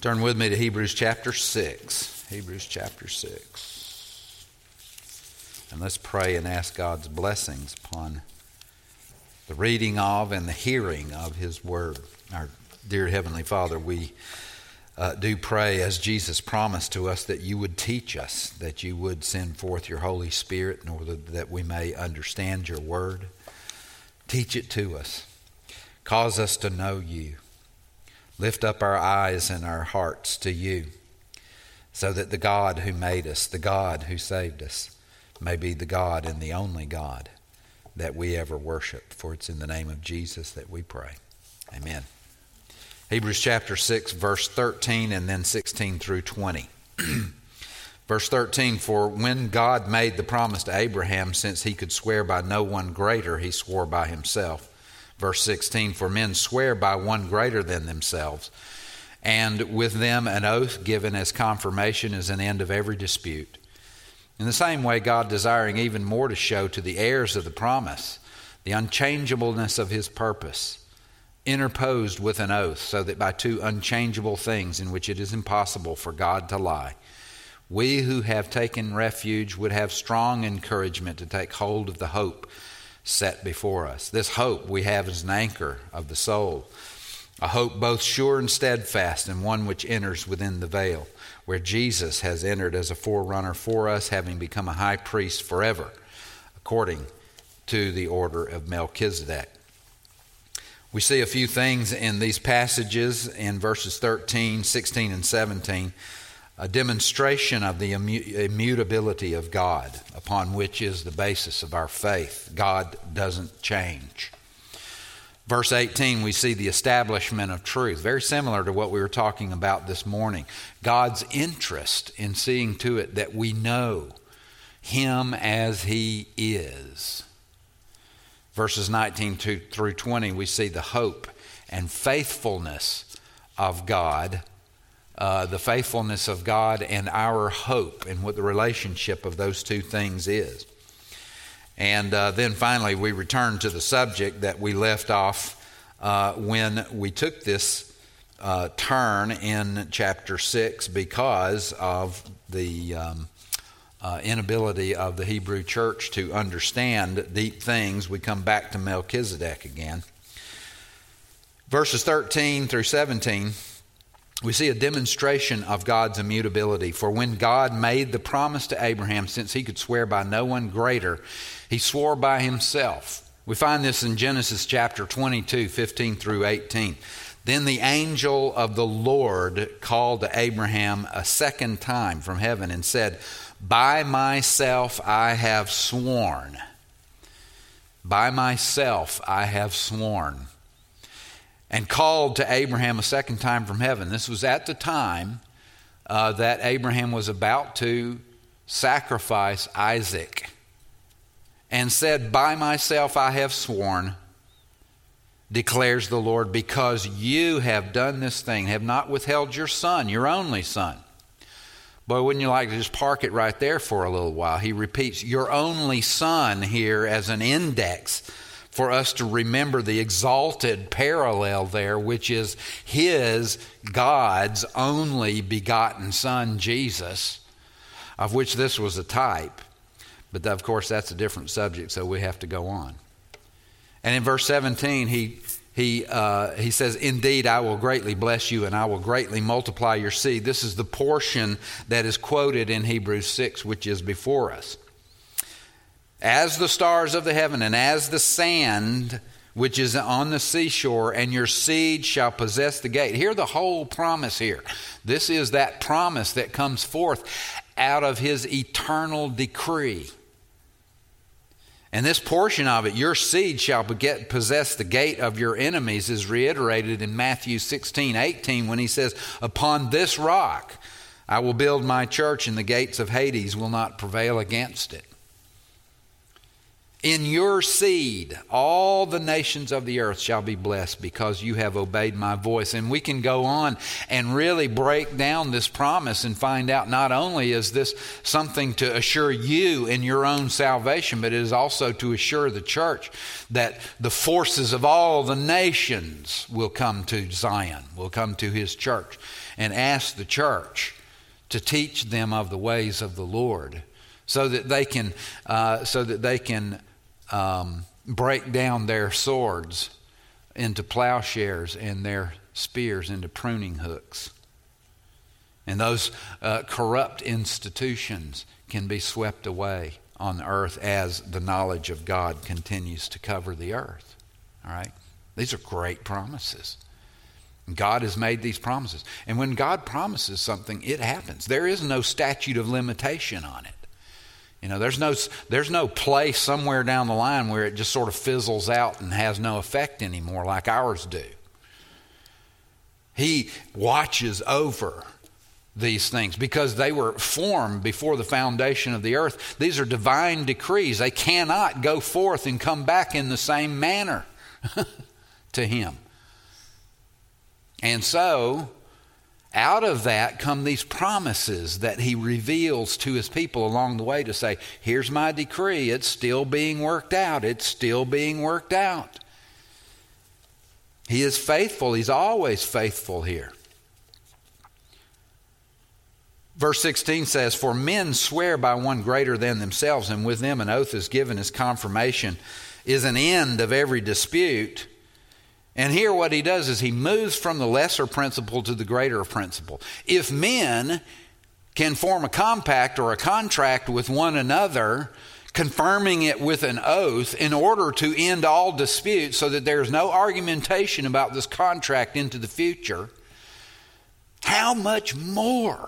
Turn with me to Hebrews chapter 6. Hebrews chapter 6. And let's pray and ask God's blessings upon the reading of and the hearing of His Word. Our dear Heavenly Father, we do pray, as Jesus promised to us, that You would teach us, that You would send forth Your Holy Spirit in order that we may understand Your Word. Teach it to us. Cause us to know You. Lift up our eyes and our hearts to You, so that the God who made us, the God who saved us, may be the God and the only God that we ever worship. For it's in the name of Jesus that we pray. Amen. Hebrews chapter 6, verse 13 and then 16 through 20. Verse 13, for when God made the promise to Abraham, since he could swear by no one greater, he swore by himself. Verse 16, for men swear by one greater than themselves, and with them an oath given as confirmation is an end of every dispute. In the same way, God, desiring even more to show to the heirs of the promise the unchangeableness of His purpose, interposed with an oath, so that by two unchangeable things in which it is impossible for God to lie, we who have taken refuge would have strong encouragement to take hold of the hope set before us. This hope we have as an anchor of the soul, a hope both sure and steadfast, and one which enters within the veil, where Jesus has entered as a forerunner for us, having become a high priest forever, according to the order of Melchizedek. We see a few things in these passages in verses 13, 16, and 17, a demonstration of the immutability of God, upon which is the basis of our faith. God doesn't change. Verse 18, we see the establishment of truth, very similar to what we were talking about this morning. God's interest in seeing to it that we know Him as He is. Verses 19 through 20, we see the hope and faithfulness of God, the faithfulness of God and our hope, and what the relationship of those two things is. And then finally, we return to the subject that we left off when we took this turn in chapter 6 because of the inability of the Hebrew church to understand deep things. We come back to Melchizedek again. Verses 13 through 17, we see a demonstration of God's immutability. For when God made the promise to Abraham, since he could swear by no one greater, he swore by himself. We find this in Genesis chapter 22, 15 through 18. Then the angel of the Lord called to Abraham a second time from heaven and said, by myself I have sworn. By myself I have sworn. And called to Abraham a second time from heaven. This was at the time that Abraham was about to sacrifice Isaac. And said, by myself I have sworn, declares the Lord, because you have done this thing, have not withheld your son, your only son. Boy, wouldn't you like to just park it right there for a little while? He repeats, your only son here as an index for us to remember the exalted parallel there, which is His, God's only begotten Son, Jesus, of which this was a type. But of course, that's a different subject, so we have to go on. And in verse 17, he says, indeed, I will greatly bless you, and I will greatly multiply your seed. This is the portion that is quoted in Hebrews 6, which is before us. As the stars of the heaven, and as the sand which is on the seashore, and your seed shall possess the gate. Hear the whole promise here. This is that promise that comes forth out of His eternal decree. And this portion of it, your seed shall possess the gate of your enemies, is reiterated in Matthew 16:18 when He says, upon this rock I will build my church, and the gates of Hades will not prevail against it. In your seed, all the nations of the earth shall be blessed because you have obeyed my voice. And we can go on and really break down this promise and find out not only is this something to assure you in your own salvation, but it is also to assure the church that the forces of all the nations will come to Zion, will come to his church, and ask the church to teach them of the ways of the Lord, so that they can break down their swords into plowshares and their spears into pruning hooks. And those corrupt institutions can be swept away on the earth as the knowledge of God continues to cover the earth. All right? These are great promises. God has made these promises. And when God promises something, it happens. There is no statute of limitation on it. You know, there's no place somewhere down the line where it just sort of fizzles out and has no effect anymore like ours do. He watches over these things because they were formed before the foundation of the earth. These are divine decrees. They cannot go forth and come back in the same manner to him. And so, out of that come these promises that he reveals to his people along the way to say, here's my decree. It's still being worked out. It's still being worked out. He is faithful. He's always faithful here. Verse 16 says, for men swear by one greater than themselves, and with them an oath is given as confirmation, is an end of every dispute. And here what he does is he moves from the lesser principle to the greater principle. If men can form a compact or a contract with one another, confirming it with an oath in order to end all disputes so that there's no argumentation about this contract into the future, how much more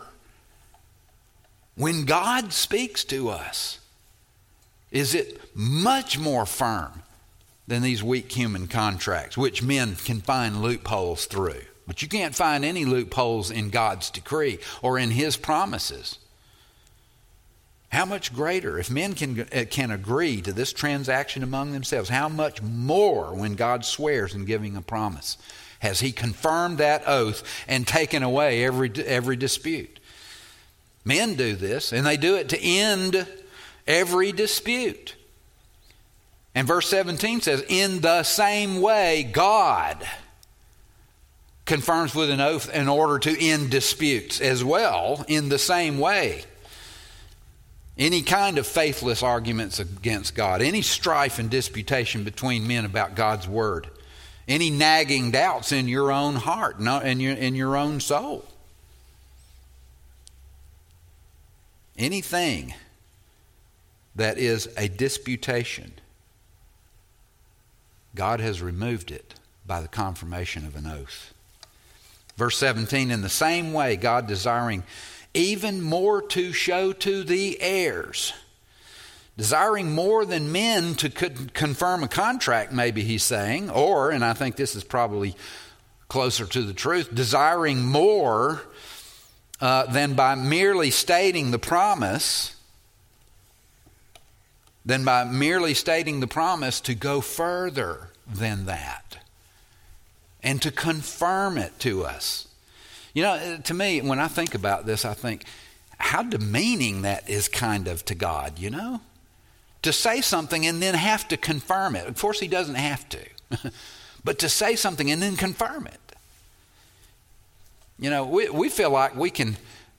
when God speaks to us is it much more firm than these weak human contracts, which men can find loopholes through. But you can't find any loopholes in God's decree or in his promises. How much greater, if men can agree to this transaction among themselves, how much more when God swears in giving a promise has he confirmed that oath and taken away every dispute. Men do this, and they do it to end every dispute. And verse 17 says, in the same way, God confirms with an oath in order to end disputes as well, in the same way. Any kind of faithless arguments against God, any strife and disputation between men about God's word, any nagging doubts in your own heart, in your own soul. Anything that is a disputation, God has removed it by the confirmation of an oath. Verse 17, in the same way, God desiring even more to show to the heirs. Desiring more than men to confirm a contract, maybe he's saying, or, and I think this is probably closer to the truth, desiring more than by merely stating the promise, to go further than that and to confirm it to us. You know, to me, when I think about this, I think how demeaning that is kind of to God, you know? To say something and then have to confirm it. Of course, he doesn't have to. But to say something and then confirm it. You know, we feel like we can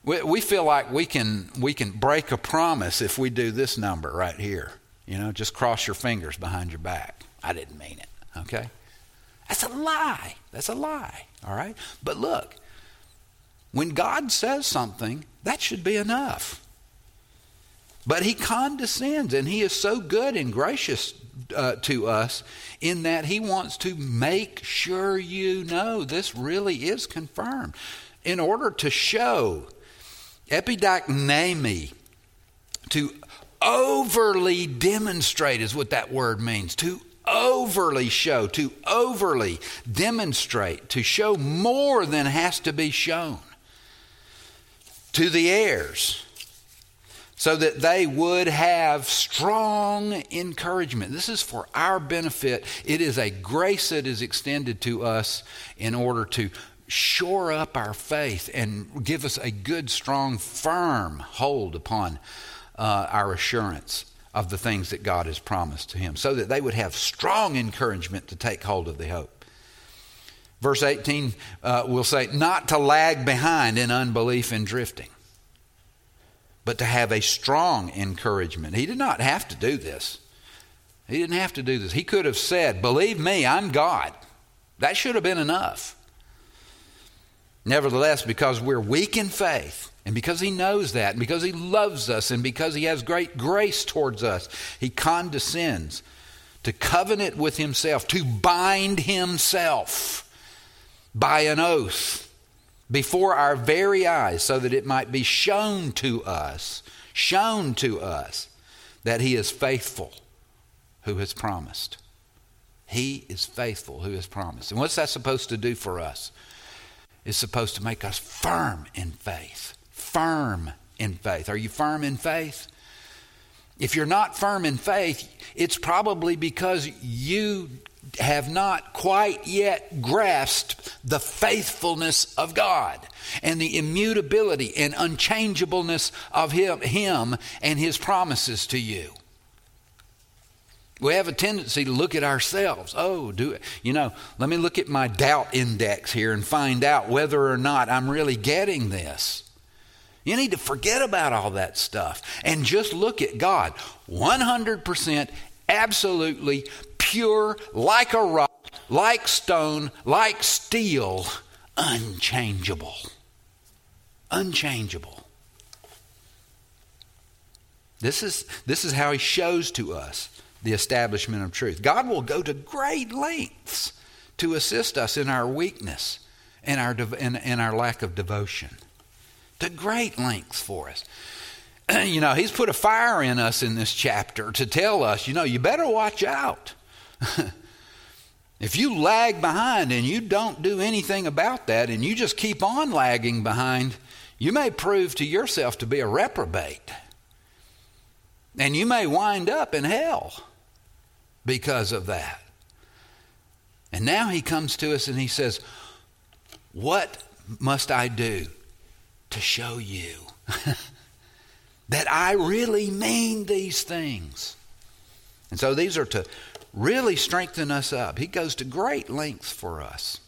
break a promise if we do this number right here. You know, just cross your fingers behind your back. I didn't mean it, okay? That's a lie. That's a lie, all right? But look, when God says something, that should be enough. But he condescends, and he is so good and gracious to us in that he wants to make sure you know this really is confirmed. In order to show, epidaknemi, to overly demonstrate is what that word means. To overly show, to overly demonstrate, to show more than has to be shown. To the heirs, so that they would have strong encouragement. This is for our benefit. It is a grace that is extended to us in order to shore up our faith and give us a good, strong, firm hold upon our assurance of the things that God has promised to him, so that they would have strong encouragement to take hold of the hope. Verse 18 will say, not to lag behind in unbelief and drifting, but to have a strong encouragement. He did not have to do this. He didn't have to do this. He could have said, believe me, I'm God. That should have been enough. Nevertheless, because we're weak in faith, and because he knows that, and because he loves us, and because he has great grace towards us, he condescends to covenant with himself, to bind himself by an oath before our very eyes, so that it might be shown to us that he is faithful who has promised. He is faithful who has promised. And what's that supposed to do for us? It's supposed to make us firm in faith. Firm in faith. Are you firm in faith? If you're not firm in faith, it's probably because you have not quite yet grasped the faithfulness of God and the immutability and unchangeableness of Him and His promises to you. We have a tendency to look at ourselves. Let me look at my doubt index here and find out whether or not I'm really getting this. You need to forget about all that stuff and just look at God. 100% absolutely pure, like a rock, like stone, like steel, unchangeable. Unchangeable. This is how he shows to us the establishment of truth. God will go to great lengths to assist us in our weakness and our lack of devotion. To great lengths for us. He's put a fire in us in this chapter to tell us, you better watch out. If you lag behind and you don't do anything about that and you just keep on lagging behind, you may prove to yourself to be a reprobate. And you may wind up in hell because of that. And now he comes to us and he says, what must I do to show you that I really mean these things? And so these are to really strengthen us up. He goes to great lengths for us.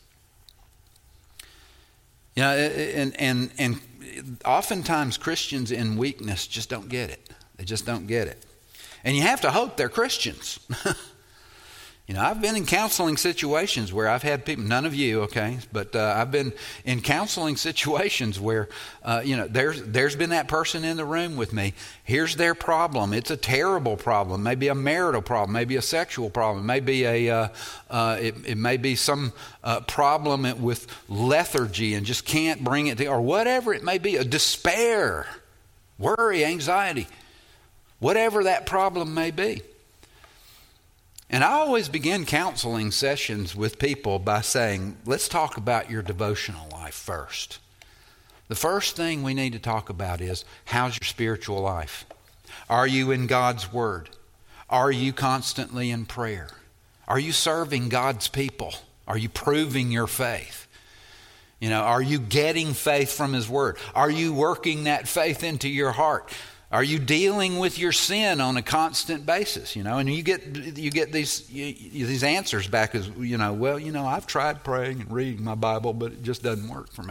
And oftentimes Christians in weakness just don't get it. They just don't get it. And you have to hope they're Christians. I've been in counseling situations where I've had people, none of you, okay, but I've been in counseling situations where, there's been that person in the room with me. Here's their problem. It's a terrible problem. Maybe a marital problem. Maybe a sexual problem. Maybe it may be some problem with lethargy and just can't bring it to, or whatever it may be, a despair, worry, anxiety, whatever that problem may be. And I always begin counseling sessions with people by saying, let's talk about your devotional life first. The first thing we need to talk about is, how's your spiritual life? Are you in God's Word? Are you constantly in prayer? Are you serving God's people? Are you proving your faith? Are you getting faith from His Word? Are you working that faith into your heart? Are you dealing with your sin on a constant basis? And you get these answers back as, I've tried praying and reading my Bible, but it just doesn't work for me.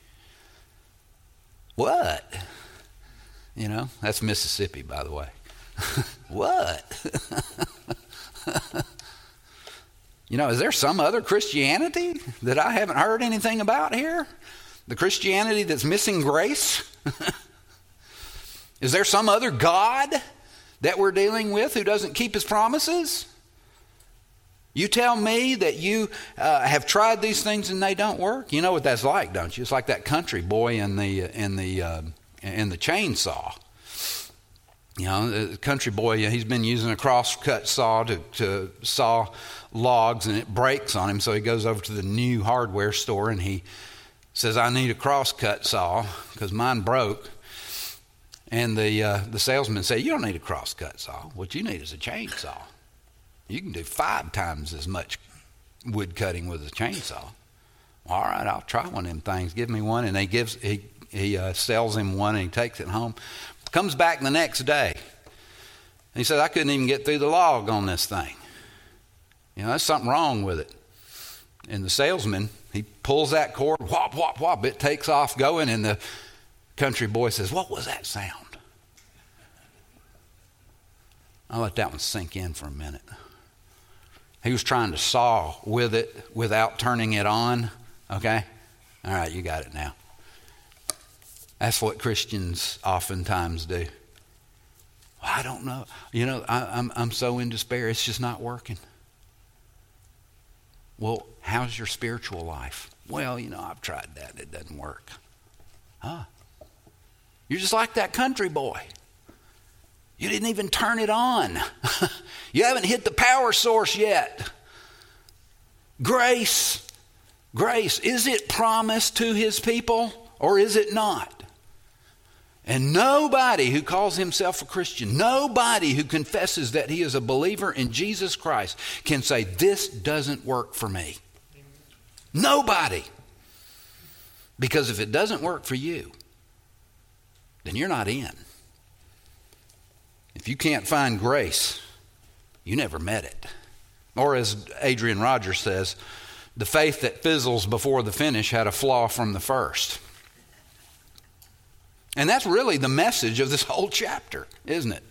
What? That's Mississippi, by the way. What? Is there some other Christianity that I haven't heard anything about here? The Christianity that's missing grace? Is there some other God that we're dealing with who doesn't keep His promises? You tell me that you have tried these things and they don't work. You know what that's like, don't you? It's like that country boy in the chainsaw. The country boy, he's been using a cross-cut saw to saw logs, and it breaks on him. So he goes over to the new hardware store and he says, I need a cross-cut saw because mine broke. And the salesman said, you don't need a crosscut saw. What you need is a chainsaw. You can do 5 times as much wood cutting with a chainsaw. All right, I'll try one of them things. Give me one. And he sells him one, and he takes it home. Comes back the next day. He said, I couldn't even get through the log on this thing. There's something wrong with it. And the salesman, he pulls that cord, whop, whop, whop. It takes off going, and the country boy says, what was that sound? I'll let that one sink in for a minute. He was trying to saw with it without turning it on. Okay? All right, you got it now. That's what Christians oftentimes do. Well, I don't know. I'm so in despair. It's just not working. Well, how's your spiritual life? Well, I've tried that. It doesn't work. Huh? You're just like that country boy. You didn't even turn it on. You haven't hit the power source yet. Grace. Is it promised to his people or is it not? And nobody who calls himself a Christian, nobody who confesses that he is a believer in Jesus Christ can say, this doesn't work for me. Nobody. Because if it doesn't work for you, then you're not in. If you can't find grace, you never met it. Or as Adrian Rogers says, the faith that fizzles before the finish had a flaw from the first. And that's really the message of this whole chapter, isn't it?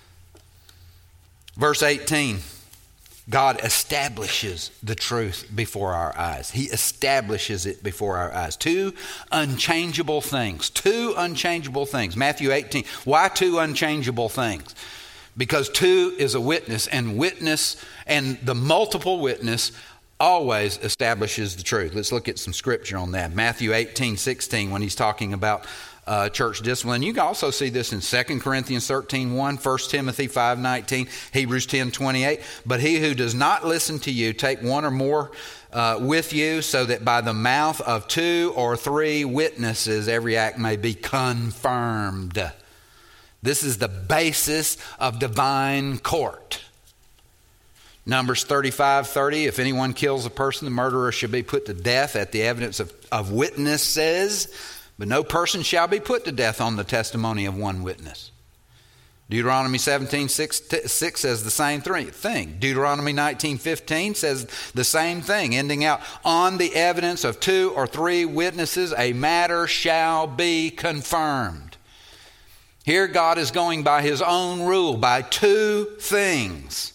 Verse 18, God establishes the truth before our eyes. He establishes it before our eyes. 2 unchangeable things. 2 unchangeable things. Matthew 18. Why 2 unchangeable things? Because 2 is a witness, and the multiple witness always establishes the truth. Let's look at some scripture on that. Matthew 18:16, when he's talking about church discipline. You can also see this in 2 Corinthians 13:1, 1 Timothy 5:19, Hebrews 10:28. But he who does not listen to you, take 1 or more with you, so that by the mouth of 2 or 3 witnesses every act may be confirmed. This is the basis of divine court. Numbers 35:30, if anyone kills a person, the murderer shall be put to death at the evidence of witnesses. But no person shall be put to death on the testimony of one witness. Deuteronomy 17:6 says the same thing. Deuteronomy 19:15 says the same thing, ending out, on the evidence of 2 or 3 witnesses, a matter shall be confirmed. Here God is going by his own rule, by 2 things.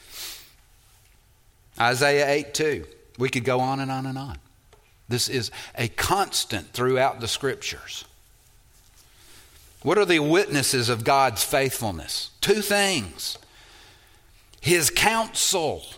Isaiah 8:2. We could go on and on and on. This is a constant throughout the scriptures. What are the witnesses of God's faithfulness? 2 things. His counsel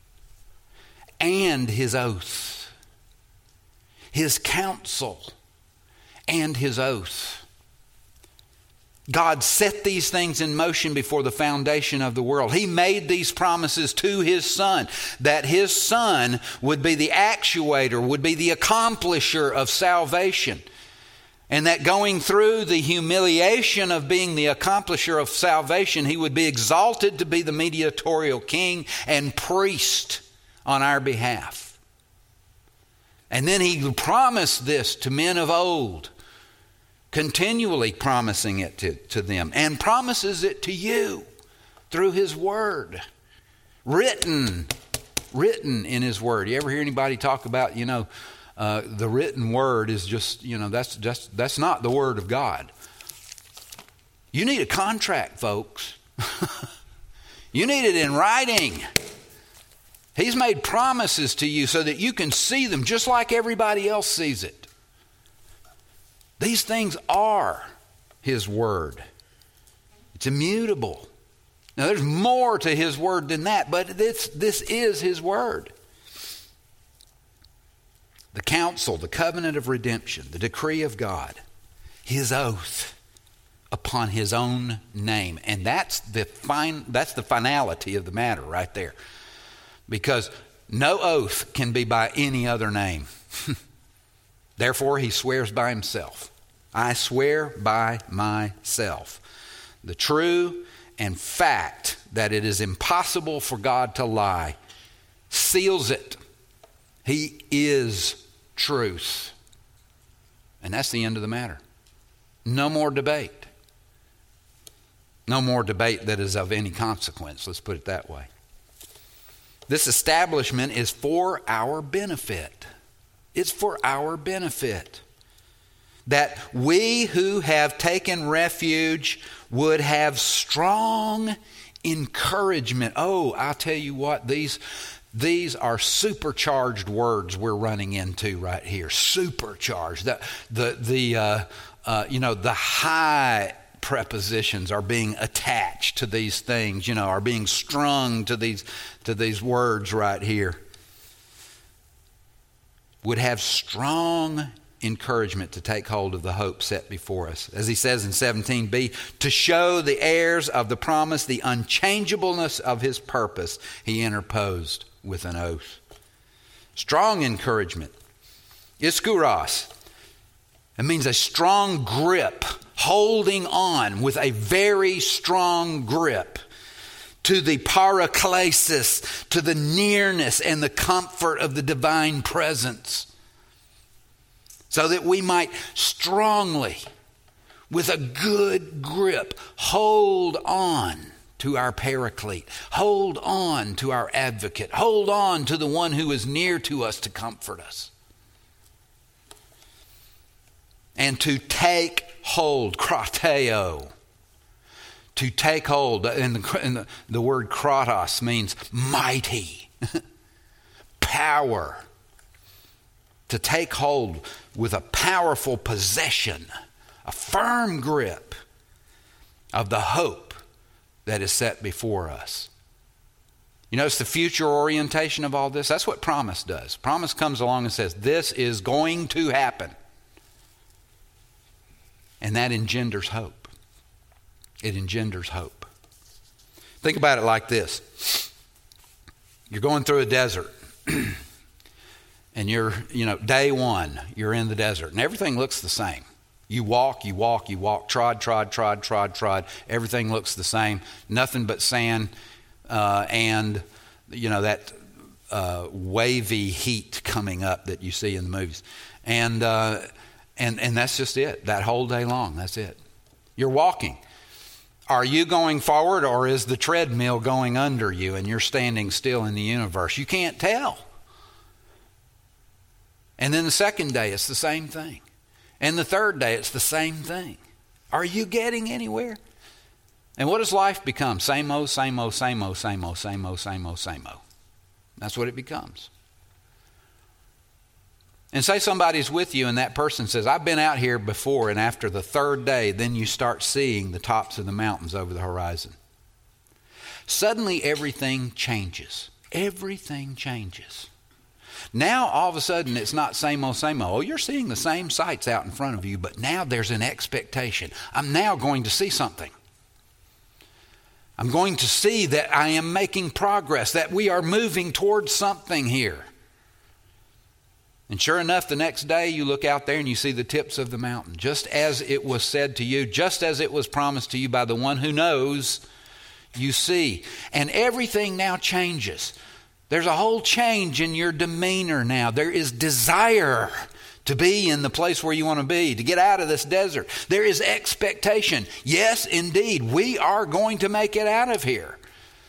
and his oath. His counsel and his oath. God set these things in motion before the foundation of the world. He made these promises to his Son, that his Son would be the actuator, would be the accomplisher of salvation. And that going through the humiliation of being the accomplisher of salvation, he would be exalted to be the mediatorial king and priest on our behalf. And then he promised this to men of old, continually promising it to them, and promises it to you through his word, written in his word. You ever hear anybody talk about, the written word is just, that's not the word of God. You need a contract, folks. You need it in writing. He's made promises to you so that you can see them just like everybody else sees it. These things are his word. It's immutable. Now there's more to his word than that, but this is his word. The counsel, the covenant of redemption, the decree of God, his oath upon his own name. And that's the finality of the matter right there. Because no oath can be by any other name. Therefore, he swears by himself. I swear by myself. The true and fact that it is impossible for God to lie seals it. He is truth. And that's the end of the matter. No more debate. No more debate that is of any consequence, let's put it that way. This establishment is for our benefit. It's for our benefit. That we who have taken refuge would have strong encouragement. Oh, I'll tell you what, these are supercharged words we're running into right here. Supercharged. The high prepositions are being attached to these things, are being strung to these words right here. Would have strong encouragement to take hold of the hope set before us. As he says in 17b, to show the heirs of the promise the unchangeableness of his purpose, he interposed with an oath. Strong encouragement. Iskouros. It means a strong grip, holding on with a very strong grip to the paraklesis, to the nearness and the comfort of the divine presence, so that we might strongly, with a good grip, hold on to our paraclete, hold on to our advocate, hold on to the one who is near to us to comfort us. And to take hold, krateo. To take hold, and the word kratos means mighty, power. To take hold with a powerful possession, a firm grip of the hope that is set before us. You notice the future orientation of all this? That's what promise does. Promise comes along and says, this is going to happen. And that engenders hope. It engenders hope. Think about it like this. You're going through a desert. And you're, day one, you're in the desert. And everything looks the same. You walk, trod. Everything looks the same. Nothing but sand and, that wavy heat coming up that you see in the movies. And that's just it. That whole day long, that's it. You're walking. Are you going forward, or is the treadmill going under you and you're standing still in the universe? You can't tell. And then the second day, it's the same thing. And the third day, it's the same thing. Are you getting anywhere? And what does life become? Same old, same old, same old, same old, same old, same old, same old. That's what it becomes. And say somebody's with you and that person says, I've been out here before, and after the third day, then you start seeing the tops of the mountains over the horizon. Suddenly everything changes. Everything changes. Now all of a sudden it's not same old, same old. Oh, you're seeing the same sights out in front of you, but now there's an expectation. I'm now going to see something. I'm going to see that I am making progress, that we are moving towards something here. And sure enough, the next day you look out there and you see the tips of the mountain, just as it was said to you, just as it was promised to you by the one who knows, you see. And everything now changes. There's a whole change in your demeanor now. There is desire to be in the place where you want to be, to get out of this desert. There is expectation. Yes, indeed, we are going to make it out of here.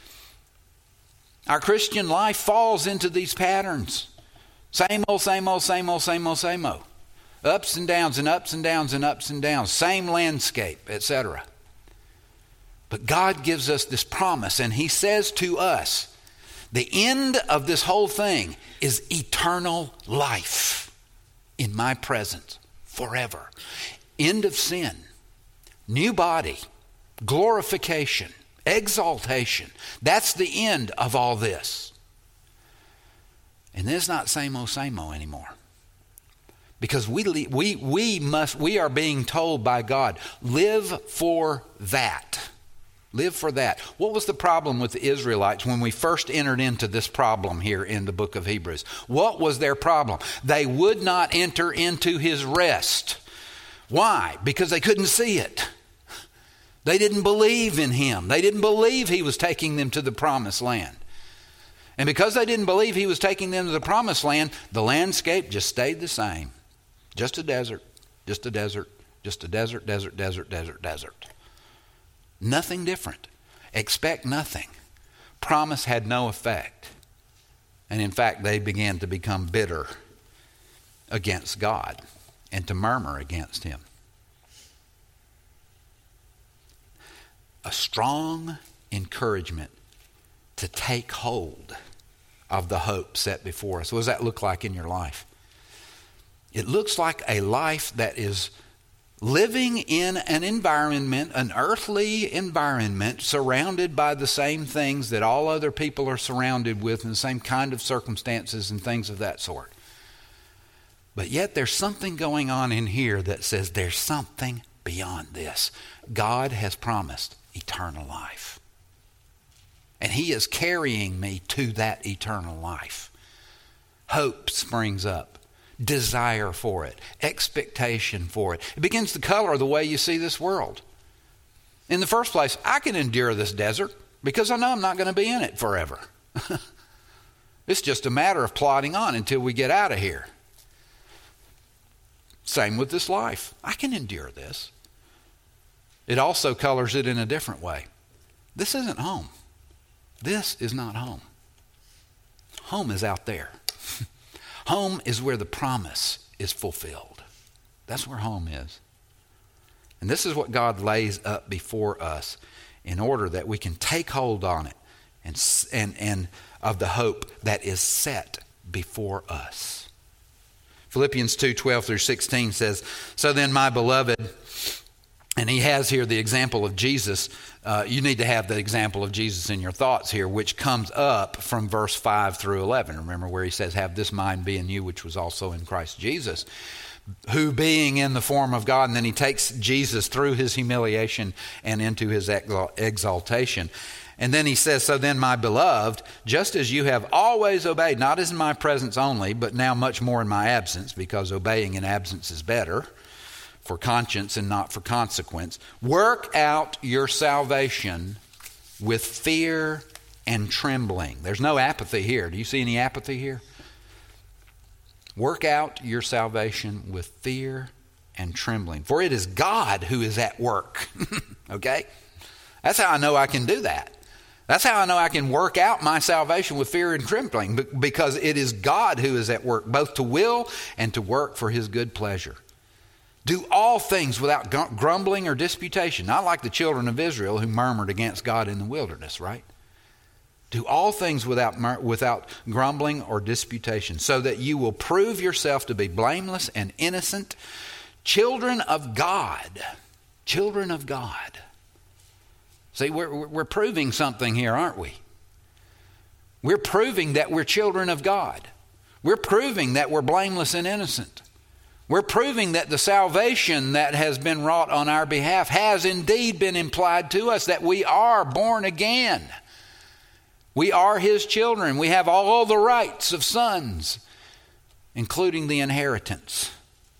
Our Christian life falls into these patterns. Same old, same old, same old, same old, same old. Ups and downs and ups and downs and ups and downs. Same landscape, etc. But God gives us this promise, and He says to us, the end of this whole thing is eternal life in my presence forever. End of sin, new body, glorification, exaltation. That's the end of all this. And it's not same old anymore. Because we are being told by God, live for that. Live for that. What was the problem with the Israelites when we first entered into this problem here in the book of Hebrews? What was their problem? They would not enter into His rest. Why? Because they couldn't see it. They didn't believe in him. They didn't believe he was taking them to the promised land. And because they didn't believe he was taking them to the promised land, the landscape just stayed the same. Just a desert, just a desert, just a desert, desert, desert, desert, desert. Nothing different. Expect nothing. Promise had no effect. And in fact, they began to become bitter against God and to murmur against him. A strong encouragement to take hold of the hope set before us. What does that look like in your life? It looks like a life that is living in an environment, an earthly environment, surrounded by the same things that all other people are surrounded with, and the same kind of circumstances and things of that sort. But yet there's something going on in here that says there's something beyond this. God has promised eternal life. And he is carrying me to that eternal life. Hope springs up. Desire for it. Expectation for it. It begins to color the way you see this world. In the first place, I can endure this desert because I know I'm not going to be in it forever. It's just a matter of plodding on until we get out of here. Same with this life. I can endure this. It also colors it in a different way. This isn't home. This is not home. Home is out there. Home is where the promise is fulfilled. That's where home is. And this is what God lays up before us in order that we can take hold on it and of the hope that is set before us. Philippians 2:12 through 16 says, "So then, my beloved," and he has here the example of Jesus. You need to have the example of Jesus in your thoughts here, which comes up from verse 5 through 11. Remember where he says, "Have this mind be in you, which was also in Christ Jesus, who being in the form of God," and then he takes Jesus through his humiliation and into his exaltation. And then he says, "So then, my beloved, just as you have always obeyed, not as in my presence only, but now much more in my absence, because obeying in absence is better, for conscience and not for consequence, work out your salvation with fear and trembling." There's no apathy here. Do you see any apathy here? Work out your salvation with fear and trembling, for it is God who is at work. Okay? That's how I know I can do that. That's how I know I can work out my salvation with fear and trembling, because it is God who is at work, both to will and to work for his good pleasure. Do all things without grumbling or disputation. Not like the children of Israel who murmured against God in the wilderness, right? Do all things without grumbling or disputation, so that you will prove yourself to be blameless and innocent, children of God. Children of God. See, we're proving something here, aren't we? We're proving that we're children of God. We're proving that we're blameless and innocent. We're proving that the salvation that has been wrought on our behalf has indeed been implied to us, that we are born again. We are his children. We have all the rights of sons, including the inheritance.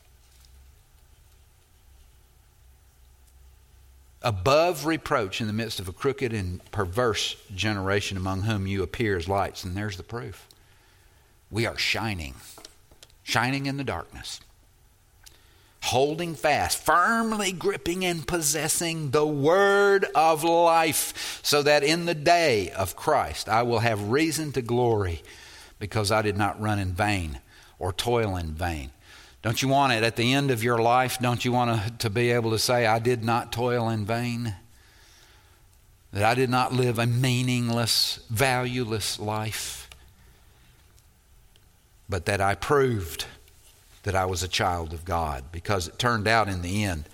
Above reproach in the midst of a crooked and perverse generation, among whom you appear as lights. And there's the proof. We are shining in the darkness. Holding fast, firmly gripping and possessing the word of life, so that in the day of Christ I will have reason to glory, because I did not run in vain or toil in vain. Don't you want it at the end of your life? Don't you want to be able to say, "I did not toil in vain"? That I did not live a meaningless, valueless life, but that I proved that I was a child of God, because it turned out in the end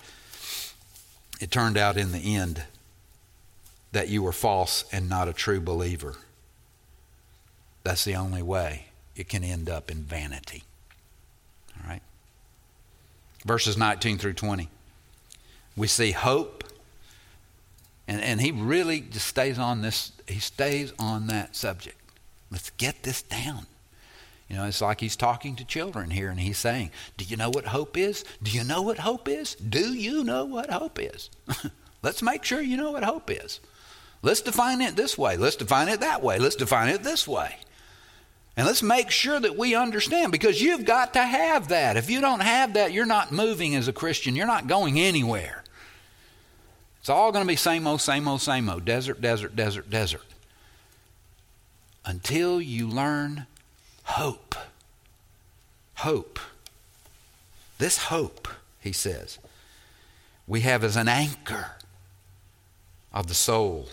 that you were false and not a true believer. That's the only way it can end up in vanity. All right. Verses 19 through 20. We see hope. And he really just stays on this. He stays on that subject. Let's get this down. You know, it's like he's talking to children here, and he's saying, do you know what hope is? Do you know what hope is? Do you know what hope is? Let's make sure you know what hope is. Let's define it this way. Let's define it that way. Let's define it this way. And let's make sure that we understand, because you've got to have that. If you don't have that, you're not moving as a Christian. You're not going anywhere. It's all going to be same old, same old, same old. Desert, desert, desert, desert. Until you learn hope. Hope. This hope, he says, we have as an anchor of the soul.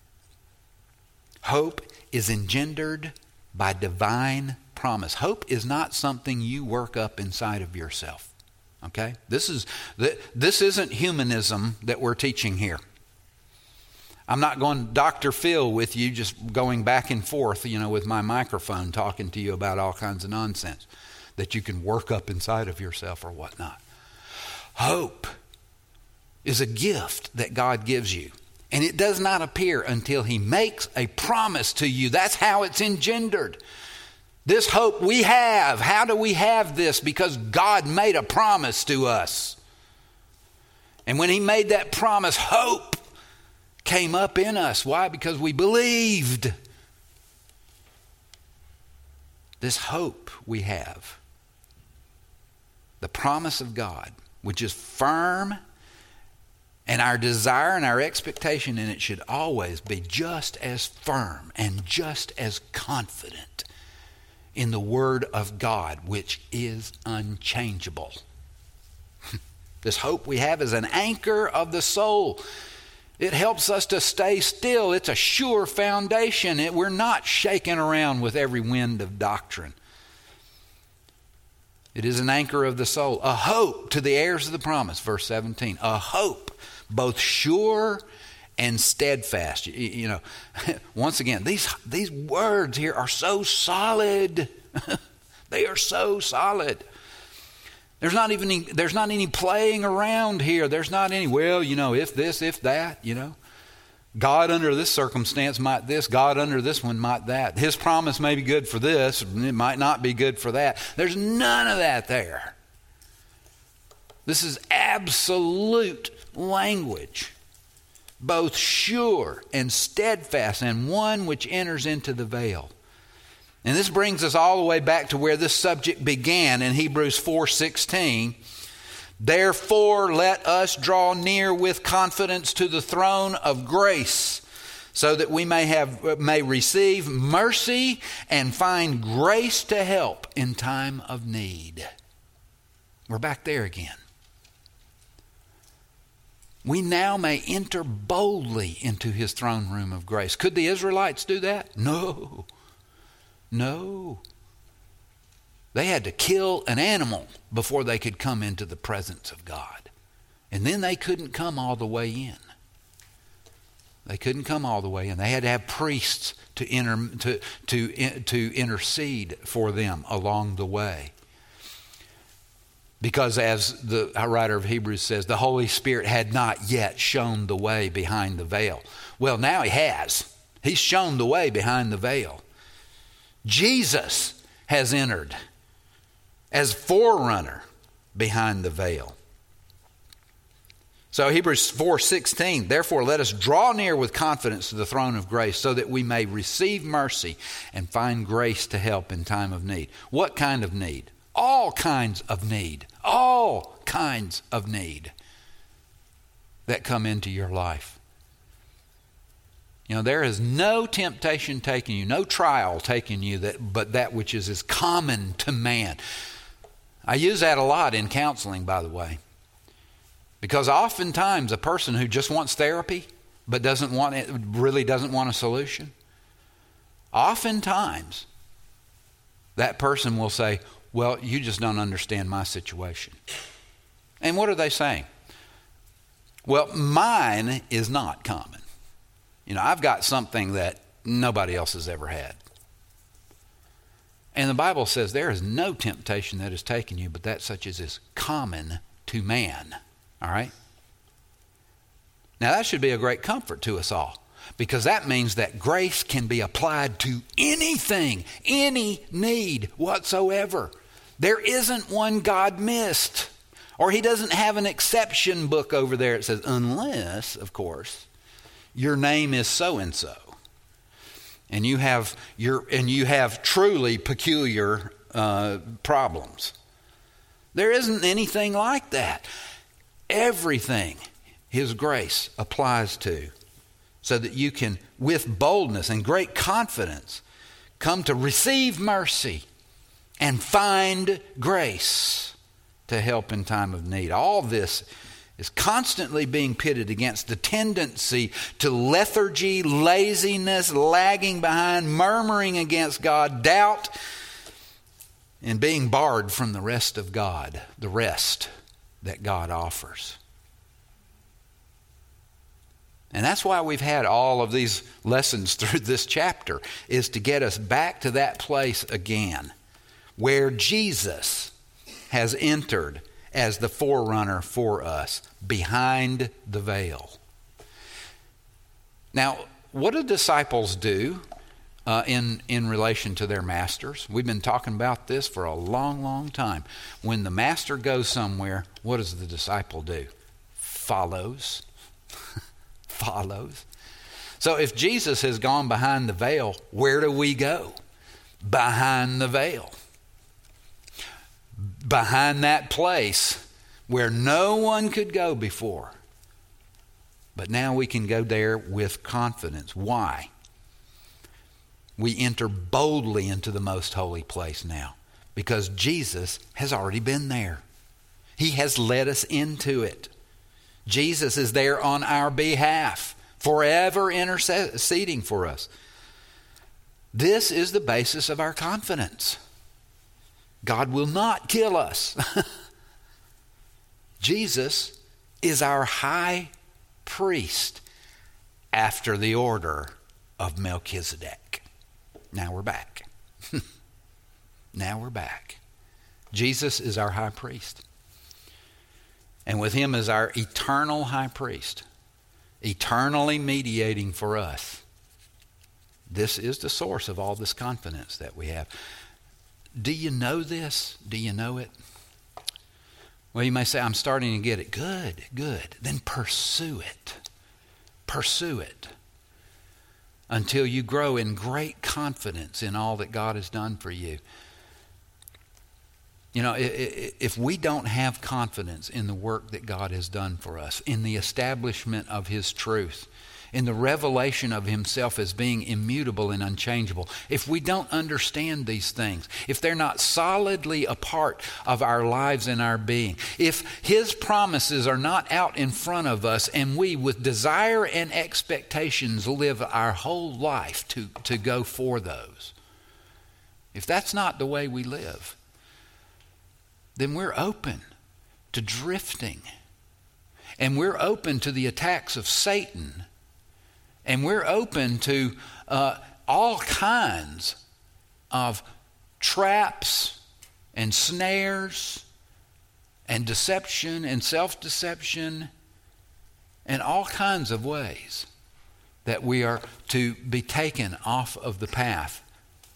Hope is engendered by divine promise. Hope is not something you work up inside of yourself. Okay? This isn't humanism that we're teaching here. I'm not going Dr. Phil with you, just going back and forth, with my microphone talking to you about all kinds of nonsense that you can work up inside of yourself or whatnot. Hope is a gift that God gives you. And it does not appear until he makes a promise to you. That's how it's engendered. This hope we have. How do we have this? Because God made a promise to us. And when he made that promise, hope came up in us. Why? Because we believed. This hope we have. The promise of God, which is firm. And our desire and our expectation in it should always be just as firm and just as confident in the Word of God, which is unchangeable. This hope we have is an anchor of the soul. It helps us to stay still. It's a sure foundation. We're not shaken around with every wind of doctrine. It is an anchor of the soul, a hope to the heirs of the promise, verse 17, a hope both sure and steadfast. Once again, these words here are so solid. They are so solid. There's not any playing around here. There's not any, if this, if that, God under this circumstance might this, God under this one might that. His promise may be good for this, it might not be good for that. There's none of that there. This is absolute language, both sure and steadfast, and one which enters into the veil. And this brings us all the way back to where this subject began in Hebrews 4:16. Therefore, let us draw near with confidence to the throne of grace, so that we may receive mercy and find grace to help in time of need. We're back there again. We now may enter boldly into his throne room of grace. Could the Israelites do that? No. They had to kill an animal before they could come into the presence of God. And then they couldn't come all the way in. They couldn't come all the way in. They had to have priests to intercede for them along the way. Because as the writer of Hebrews says, the Holy Spirit had not yet shown the way behind the veil. Well, now he has. He's shown the way behind the veil. Jesus has entered as forerunner behind the veil. So Hebrews 4:16, therefore let us draw near with confidence to the throne of grace, so that we may receive mercy and find grace to help in time of need. What kind of need? All kinds of need. All kinds of need that come into your life. There is no temptation taking you, no trial taking you, but that which is as common to man. I use that a lot in counseling, by the way. Because oftentimes a person who just wants therapy but really doesn't want a solution, oftentimes that person will say, well, you just don't understand my situation. And what are they saying? Well, mine is not common. I've got something that nobody else has ever had. And the Bible says there is no temptation that is taken you, but that such as is common to man. All right? Now that should be a great comfort to us all. because that means that grace can be applied to anything, any need whatsoever. There isn't one God missed, or he doesn't have an exception book over there. It says, unless, of course, your name is so-and-so, and you have truly peculiar problems. There isn't anything like that. Everything his grace applies to, so that you can, with boldness and great confidence, come to receive mercy and find grace to help in time of need. All this is constantly being pitted against the tendency to lethargy, laziness, lagging behind, murmuring against God, doubt, and being barred from the rest of God, the rest that God offers. And that's why we've had all of these lessons through this chapter, is to get us back to that place again where Jesus has entered as the forerunner for us behind the veil. Now, what do disciples do in relation to their masters? We've been talking about this for a long, long time. When the master goes somewhere, what does the disciple do? Follows. Follows. So if Jesus has gone behind the veil, where do we go? Behind the veil. Behind that place where no one could go before. But now we can go there with confidence. Why? We enter boldly into the most holy place now because Jesus has already been there. He has led us into it. Jesus is there on our behalf, forever interceding for us. This is the basis of our confidence. God will not kill us. Jesus is our high priest after the order of Melchizedek. Now we're back. Now we're back. Jesus is our high priest. And with him is our eternal high priest, eternally mediating for us. This is the source of all this confidence that we have. Do you know this? Do you know it? Well, you may say, I'm starting to get it. Good, good. Then pursue it. Pursue it until you grow in great confidence in all that God has done for you. You know, if we don't have confidence in the work that God has done for us, in the establishment of his truth, in the revelation of himself as being immutable and unchangeable, if we don't understand these things, if they're not solidly a part of our lives and our being, if his promises are not out in front of us and we with desire and expectations live our whole life to go for those, if that's not the way we live, then we're open to drifting. And we're open to the attacks of Satan. And we're open to all kinds of traps and snares and deception and self-deception and all kinds of ways that we are to be taken off of the path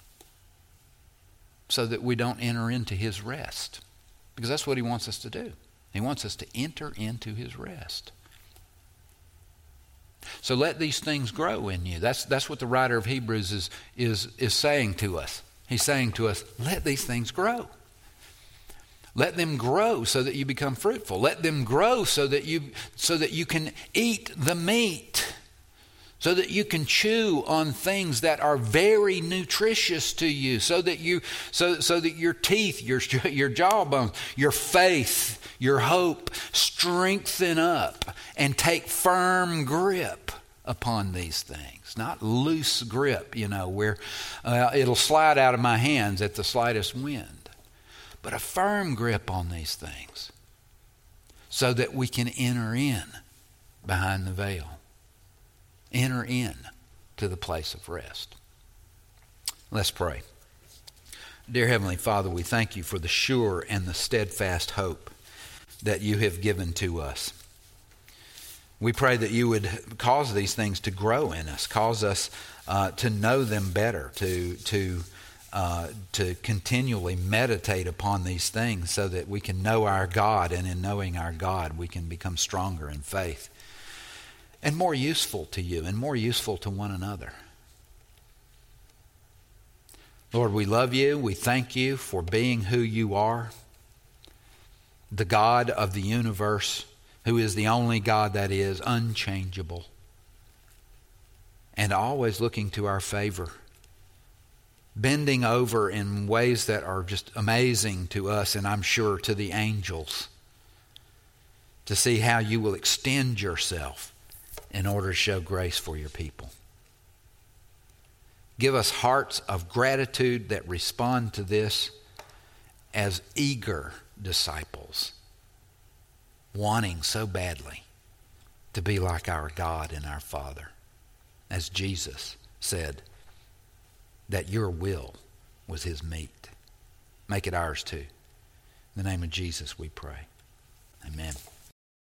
so that we don't enter into his rest. Because that's what he wants us to do. He wants us to enter into his rest. So let these things grow in you. That's what the writer of Hebrews is saying to us. He's saying to us, let these things grow. Let them grow so that you become fruitful. Let them grow so that you can eat the meat. So that you can chew on things that are very nutritious to you, so that your teeth, your jawbones, your faith, your hope strengthen up and take firm grip upon these things. Not loose grip, where it'll slide out of my hands at the slightest wind, but a firm grip on these things so that we can enter in behind the veil. Enter in to the place of rest. Let's pray. Dear Heavenly Father, we thank you for the sure and the steadfast hope that you have given to us. We pray that you would cause these things to grow in us, cause us to know them better, to continually meditate upon these things so that we can know our God, and in knowing our God we can become stronger in faith and more useful to you and more useful to one another. Lord, we love you. We thank you for being who you are, the God of the universe, who is the only God that is unchangeable and always looking to our favor, bending over in ways that are just amazing to us, and I'm sure to the angels, to see how you will extend yourself in order to show grace for your people. Give us hearts of gratitude that respond to this as eager disciples, wanting so badly to be like our God and our Father, as Jesus said that your will was his meat. Make it ours too. In the name of Jesus we pray. Amen.